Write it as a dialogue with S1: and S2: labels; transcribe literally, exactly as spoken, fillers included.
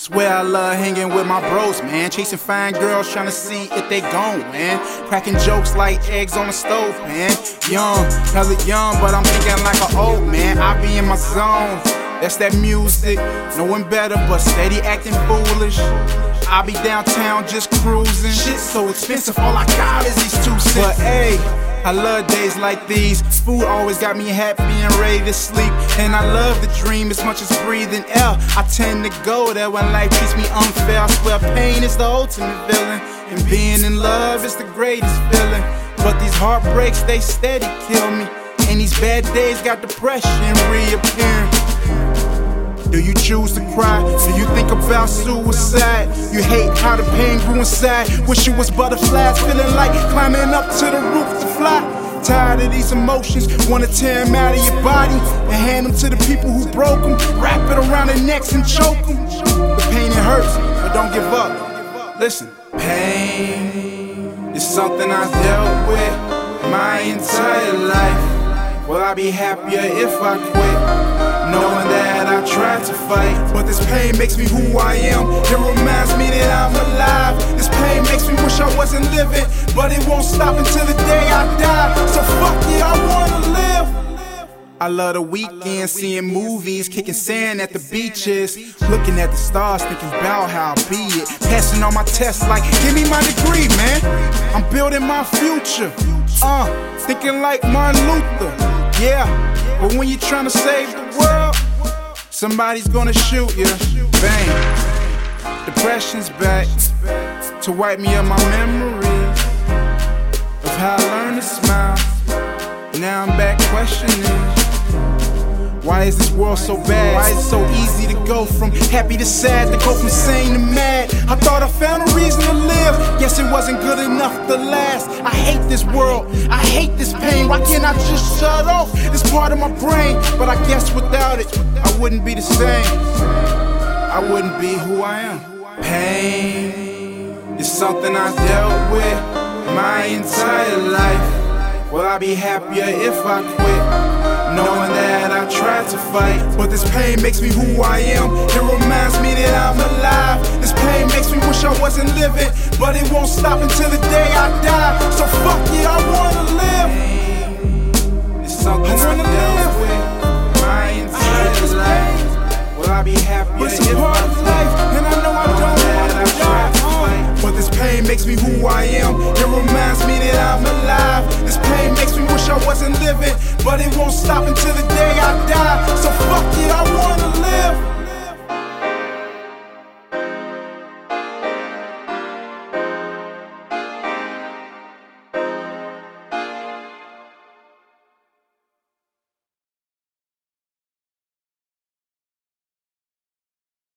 S1: Swear I love hanging with my bros, man. Chasing fine girls, trying to see if they gone, man. Cracking jokes like eggs on the stove, man. Young, hella young, but I'm thinking like an old man. I be in my zone, that's that music. Knowing better, but steady acting foolish. I be downtown just cruising. Shit so expensive, all I got is these two cents. But hey, I love days like these. Food always got me happy and ready to sleep. And I love the dream as much as breathing air. I tend to go there when life treats me unfair. I swear pain is the ultimate villain, and being in love is the greatest feeling. But these heartbreaks, they steady kill me. And these bad days got depression reappearing. Do you choose to cry? Do you think about suicide? You hate how the pain grew inside. Wish it was butterflies, feeling like climbing up to the roof to fly. Tired of these emotions, wanna tear them out of your body and hand them to the people who broke them. Wrap it around their necks and choke them. The pain, it hurts, but don't give up. Listen, pain is something I dealt with my entire life. Will I be happier if I quit? Knowing that I tried to fight, but this pain makes me who I am. It reminds me that I'm alive. This pain makes me wish I wasn't living, but it won't stop until the day I die. So fuck it, I wanna live. I love the weekend, seeing movies, kicking sand at the beaches, looking at the stars, thinking about how I'll be it. Passing on my tests like, give me my degree, man. I'm building my future. Uh, thinking like Martin Luther. Yeah, but when you're trying to save the world, somebody's gonna shoot you. Bang. Depression's back to wipe me of my memories of how I learned to smile. Now I'm back questioning, why is this world so bad? Why is it so easy to go from happy to sad, to go from sane to mad? I thought I found a reason to live, guess it wasn't good enough to last. I hate this world, I hate this pain. Why can't I just shut off this part of my brain? But I guess without it, I wouldn't be the same. I wouldn't be who I am. Pain is something I dealt with my entire life. Will I be happier if I quit? Knowing that I tried to fight, but this pain makes me who I am. It reminds me that I'm alive. This pain makes me wish I wasn't living, but it won't stop until the day I